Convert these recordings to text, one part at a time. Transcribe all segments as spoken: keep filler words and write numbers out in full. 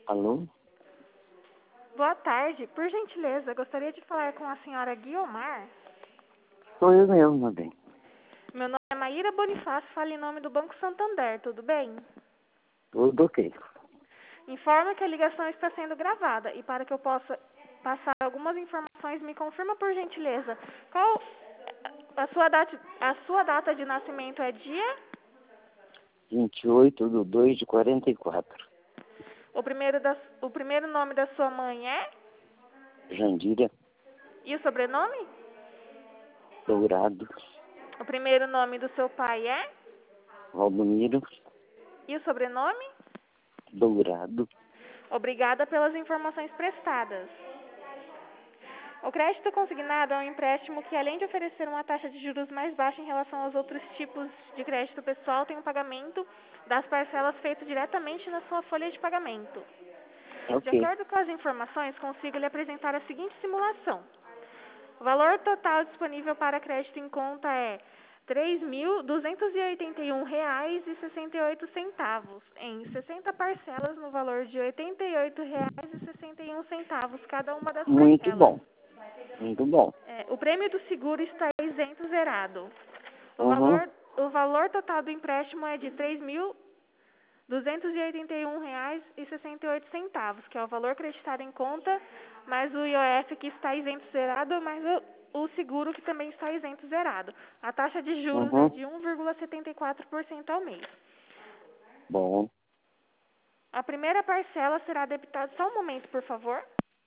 Alô? Boa tarde. Por gentileza, gostaria de falar com a senhora Guiomar. Sou eu mesmo, meu bem. Meu nome é Maíra Bonifácio, falo em nome do Banco Santander, tudo bem? Tudo ok. Informa que a ligação está sendo gravada e para que eu possa passar algumas informações, me confirma por gentileza. Qual a sua data, a sua data de nascimento é dia? vinte e oito de dois de quarenta e quatro. O primeiro, da, o primeiro nome da sua mãe é? Jandira E o sobrenome? Dourado. O primeiro nome do seu pai é? Valdomiro E o sobrenome? Dourado. Obrigada pelas informações prestadas. O crédito consignado é um empréstimo que, além de oferecer uma taxa de juros mais baixa em relação aos outros tipos de crédito pessoal, tem um pagamento das parcelas feito diretamente na sua folha de pagamento. De Ok. acordo com as informações, consigo lhe apresentar a seguinte simulação. O valor total disponível para crédito em conta é três mil duzentos e oitenta e um reais e sessenta e oito centavos, em sessenta parcelas no valor de oitenta e oito reais e sessenta e um centavos cada uma das Muito parcelas. bom. Muito bom. É, o prêmio do seguro está isento zerado. O Uhum. valor, o valor total do empréstimo é de três mil duzentos e oitenta e um reais e sessenta e oito centavos, que é o valor creditado em conta, mais o I O F que está isento zerado, mais o, o seguro que também está isento zerado. A taxa de juros é Uhum. de um vírgula setenta e quatro por cento ao mês. Bom. A primeira parcela será debitada... Só um momento, por favor.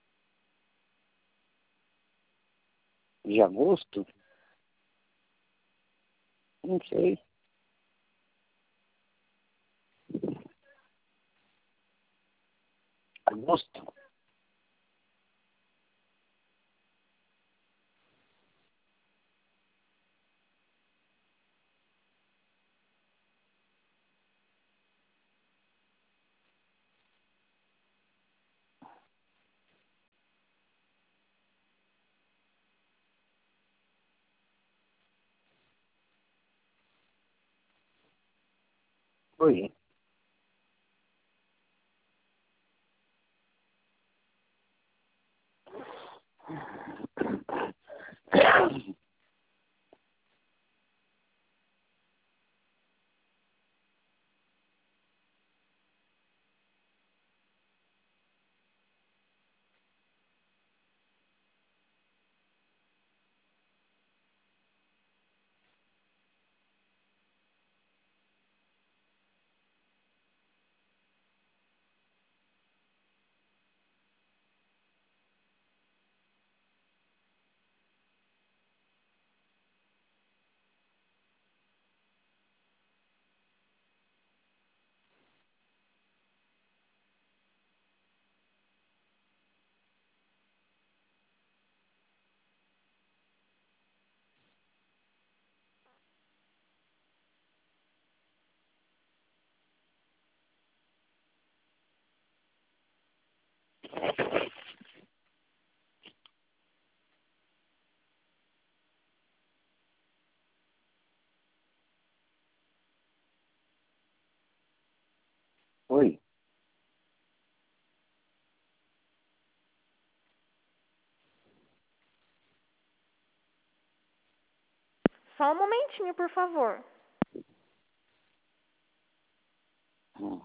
De agosto? Não sei. Agosto? Oi. Oi. Só um momentinho, por favor. Hum.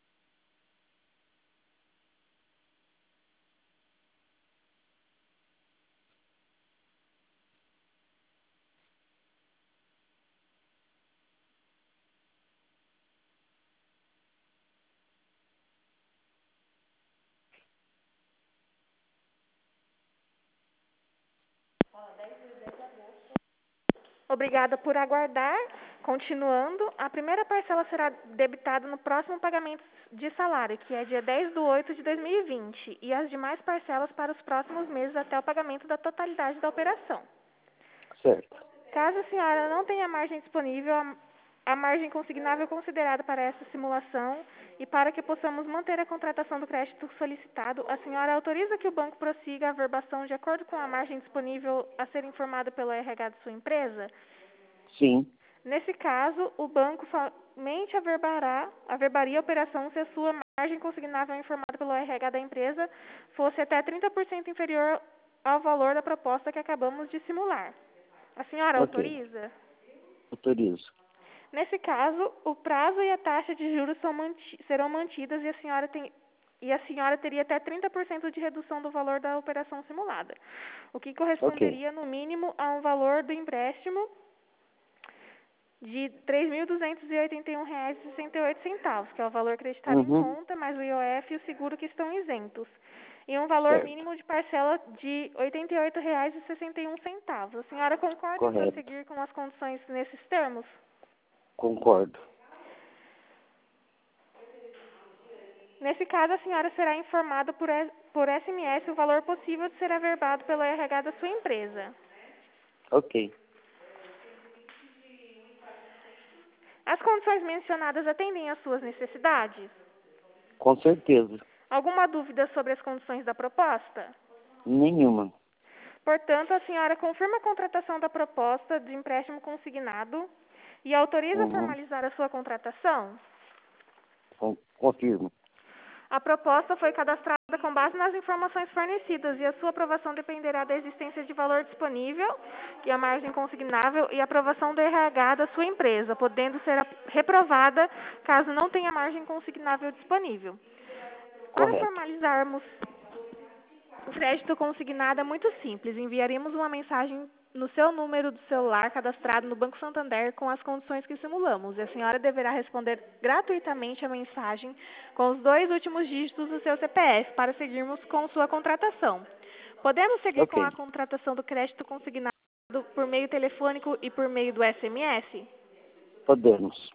Obrigada por aguardar. Continuando, a primeira parcela será debitada no próximo pagamento de salário, que é dia dez de oito de dois mil e vinte, e as demais parcelas para os próximos meses até o pagamento da totalidade da operação. Certo. Caso a senhora não tenha margem disponível, a, a margem consignável considerada para essa simulação e para que possamos manter a contratação do crédito solicitado, a senhora autoriza que o banco prossiga a averbação de acordo com a margem disponível a ser informada pelo R H de sua empresa? Sim. Nesse caso, o banco somente averbará, averbaria a operação se a sua margem consignável informada pelo R H da empresa fosse até trinta por cento inferior ao valor da proposta que acabamos de simular. A senhora Ok. autoriza? Autorizo. Nesse caso, o prazo e a taxa de juros são manti- serão mantidas e a senhora tem e a senhora teria até trinta por cento de redução do valor da operação simulada, o que corresponderia no mínimo a um valor do empréstimo de três mil duzentos e oitenta e um reais e sessenta e oito centavos, que é o valor acreditado em Uhum. conta, mais o I O F e o seguro que estão isentos, e um valor Certo. mínimo de parcela de oitenta e oito reais e sessenta e um centavos. A senhora concorda em Correto. prosseguir com as condições nesses termos? Concordo. Nesse caso, a senhora será informada por, S- por S M S o valor possível de ser averbado pelo R H da sua empresa. Ok. As condições mencionadas atendem às suas necessidades? Com certeza. Alguma dúvida sobre as condições da proposta? Nenhuma. Portanto, a senhora confirma a contratação da proposta de empréstimo consignado e autoriza Uhum. formalizar a sua contratação? Con- Confirmo. A proposta foi cadastrada com base nas informações fornecidas e a sua aprovação dependerá da existência de valor disponível, que é a margem consignável, e a aprovação do R H da sua empresa, podendo ser ap- reprovada caso não tenha margem consignável disponível. Para Correto. formalizarmos o crédito consignado é muito simples. Enviaremos uma mensagem no seu número do celular cadastrado no Banco Santander com as condições que simulamos. E a senhora deverá responder gratuitamente a mensagem com os dois últimos dígitos do seu C P F para seguirmos com sua contratação. Podemos seguir com Ok. a contratação do crédito consignado por meio telefônico e por meio do S M S? Podemos.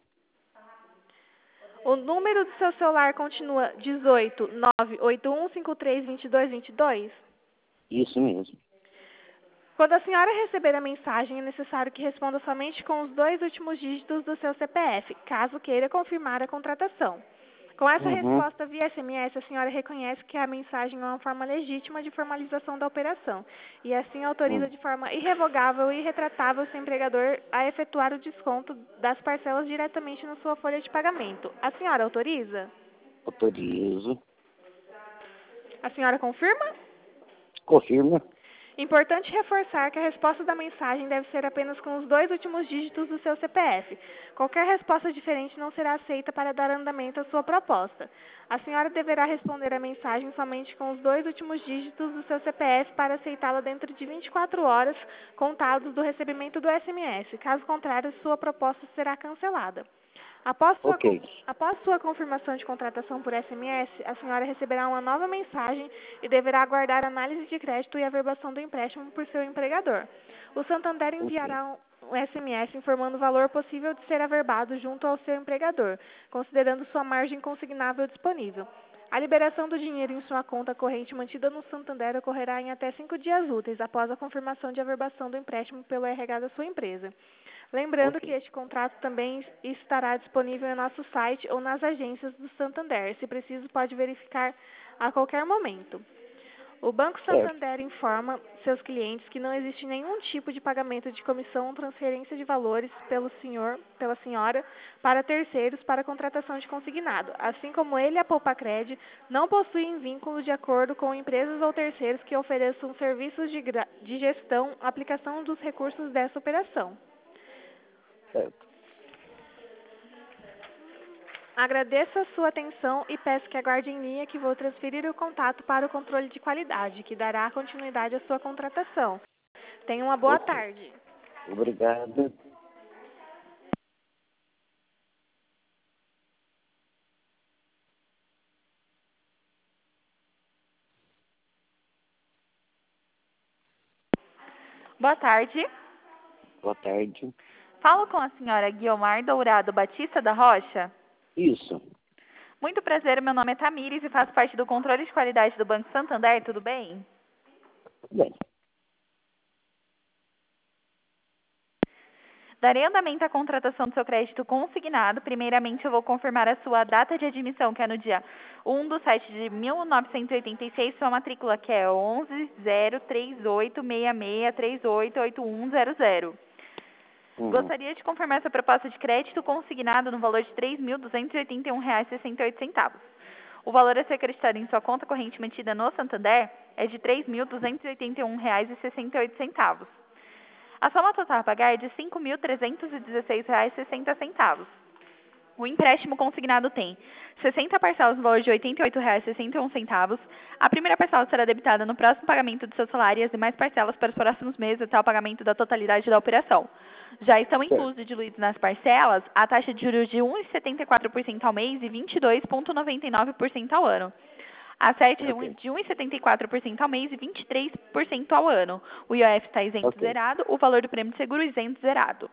O número do seu celular continua dezoito, nove oito um cinco três, dois dois dois dois? Isso mesmo. Quando a senhora receber a mensagem, é necessário que responda somente com os dois últimos dígitos do seu C P F, caso queira confirmar a contratação. Com essa Uhum. resposta via S M S, a senhora reconhece que a mensagem é uma forma legítima de formalização da operação e assim autoriza Hum. de forma irrevogável e irretratável seu empregador a efetuar o desconto das parcelas diretamente na sua folha de pagamento. A senhora autoriza? Autorizo. A senhora confirma? Confirma. Importante reforçar que a resposta da mensagem deve ser apenas com os dois últimos dígitos do seu C P F. Qualquer resposta diferente não será aceita para dar andamento à sua proposta. A senhora deverá responder a mensagem somente com os dois últimos dígitos do seu C P F para aceitá-la dentro de vinte e quatro horas contados do recebimento do S M S. Caso contrário, sua proposta será cancelada. Após sua, Ok. con- após sua confirmação de contratação por S M S, a senhora receberá uma nova mensagem e deverá aguardar análise de crédito e averbação do empréstimo por seu empregador. O Santander enviará um, um S M S informando o valor possível de ser averbado junto ao seu empregador, considerando sua margem consignável disponível. A liberação do dinheiro em sua conta corrente mantida no Santander ocorrerá em até cinco dias úteis após a confirmação de averbação do empréstimo pelo R H da sua empresa. Lembrando Ok. que este contrato também estará disponível em nosso site ou nas agências do Santander. Se preciso, pode verificar a qualquer momento. O Banco Certo. Santander informa seus clientes que não existe nenhum tipo de pagamento de comissão ou transferência de valores pelo senhor, pela senhora para terceiros para a contratação de consignado. Assim como ele e a Poupacred não possuem vínculo de acordo com empresas ou terceiros que ofereçam serviços de, gra- de gestão, aplicação dos recursos dessa operação. Certo. Agradeço a sua atenção e peço que aguarde em linha que vou transferir o contato para o controle de qualidade, que dará continuidade à sua contratação. Tenha uma boa Ok. tarde. Obrigado. Boa tarde. Boa tarde. Falo com a senhora Guiomar Dourado Batista da Rocha. Isso. Muito prazer, meu nome é Tamires e faço parte do controle de qualidade do Banco Santander, tudo bem? Bem. Darei andamento à contratação do seu crédito consignado. Primeiramente, eu vou confirmar a sua data de admissão, que é no dia um do sete de mil novecentos e oitenta e seis, sua matrícula, que é onze zero três oito seis seis três oito oito um zero zero. Uhum. Gostaria de confirmar essa proposta de crédito consignado no valor de três mil duzentos e oitenta e um reais e sessenta e oito centavos. O valor a ser acreditado em sua conta corrente mantida no Santander é de três mil duzentos e oitenta e um reais e sessenta e oito centavos. A soma total a pagar é de cinco mil trezentos e dezesseis reais e sessenta centavos. O empréstimo consignado tem sessenta parcelas no valor de oitenta e oito reais e sessenta e um centavos. A primeira parcela será debitada no próximo pagamento do seu salário e as demais parcelas para os próximos meses até o pagamento da totalidade da operação. Já estão inclusos e diluídos nas parcelas a taxa de juros de um vírgula setenta e quatro por cento ao mês e vinte e dois vírgula noventa e nove por cento ao ano. A C E T de um vírgula setenta e quatro por cento ao mês e vinte e três por cento ao ano. O I O F está isento Ok. zerado, o valor do prêmio de seguro isento zerado.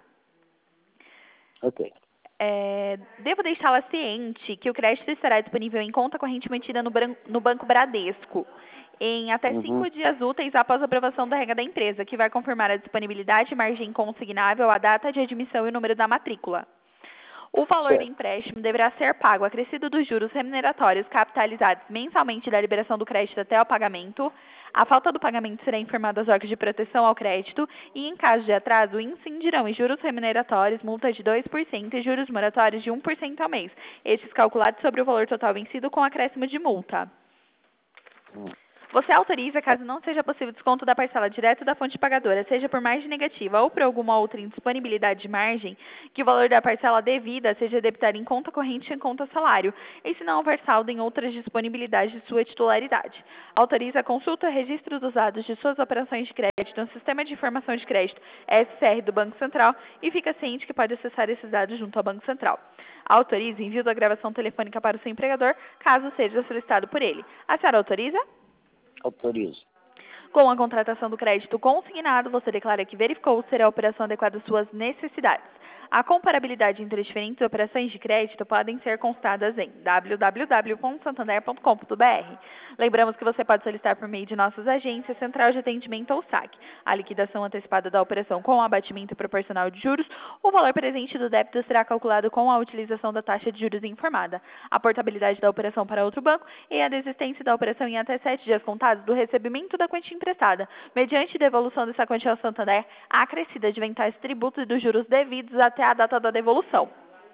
Ok. É, devo deixá-la ciente que o crédito estará disponível em conta corrente mantida no, bran- no Banco Bradesco em até Uhum. cinco dias úteis após a aprovação da regra da empresa, que vai confirmar a disponibilidade, margem consignável, a data de admissão e o número da matrícula. O valor do Certo. empréstimo deverá ser pago acrescido dos juros remuneratórios capitalizados mensalmente da liberação do crédito até o pagamento. A falta do pagamento será informada aos órgãos de proteção ao crédito e, em caso de atraso, incidirão em juros remuneratórios, multa de dois por cento e juros moratórios de um por cento ao mês, estes calculados sobre o valor total vencido com acréscimo de multa. Hum. Você autoriza, caso não seja possível desconto da parcela direto da fonte pagadora, seja por margem negativa ou por alguma outra indisponibilidade de margem, que o valor da parcela devida seja debitado em conta corrente e em conta salário, e se não houver saldo em outras disponibilidades de sua titularidade. Autoriza a consulta e registro dos dados de suas operações de crédito no Sistema de Informação de Crédito S C R do Banco Central e fica ciente que pode acessar esses dados junto ao Banco Central. Autoriza envio da gravação telefônica para o seu empregador, caso seja solicitado por ele. A senhora autoriza? Autorizo. Com a contratação do crédito consignado, você declara que verificou ser a operação adequada às suas necessidades. A comparabilidade entre diferentes operações de crédito podem ser constadas em w w w ponto santander ponto com ponto b r. Lembramos que você pode solicitar por meio de nossas agências, Central de Atendimento ou S A C, a liquidação antecipada da operação com o abatimento proporcional de juros. O valor presente do débito será calculado com a utilização da taxa de juros informada, a portabilidade da operação para outro banco e a desistência da operação em até sete dias contados do recebimento da quantia emprestada, mediante devolução dessa quantia ao Santander, acrescida de eventuais tributos e dos juros devidos até a data da devolução.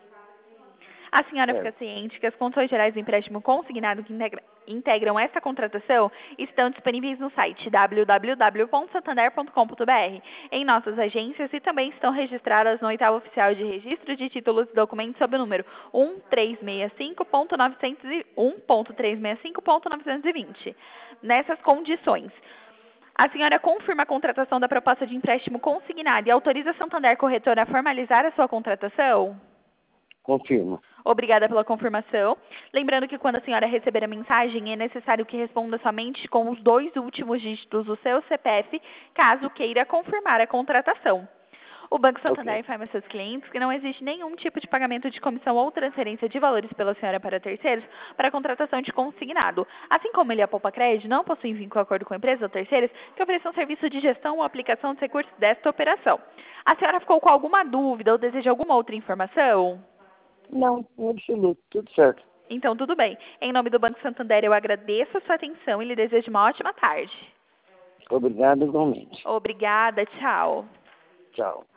A senhora fica ciente que as condições gerais do empréstimo consignado que integra, integram esta contratação estão disponíveis no site w w w ponto santander ponto com ponto b r, em nossas agências e também estão registradas no oitavo oficial de registro de títulos e documentos sob o número um três seis cinco ponto novecentos e um ponto trezentos e sessenta e cinco ponto novecentos e vinte. Nessas condições, a senhora confirma a contratação da proposta de empréstimo consignado e autoriza a Santander Corretora a formalizar a sua contratação? Confirmo. Obrigada pela confirmação. Lembrando que quando a senhora receber a mensagem, é necessário que responda somente com os dois últimos dígitos do seu C P F, caso queira confirmar a contratação. O Banco Santander Ok. informa a seus clientes que não existe nenhum tipo de pagamento de comissão ou transferência de valores pela senhora para terceiros para a contratação de consignado. Assim como ele e a Poupa Crédito não possuem vínculo ou acordo com empresas ou terceiros que ofereçam serviço de gestão ou aplicação de recursos desta operação. A senhora ficou com alguma dúvida ou deseja alguma outra informação? Não, em absoluto. Tudo certo. Então, tudo bem. Em nome do Banco Santander, eu agradeço a sua atenção e lhe desejo uma ótima tarde. Obrigado igualmente. Obrigada, tchau. Tchau.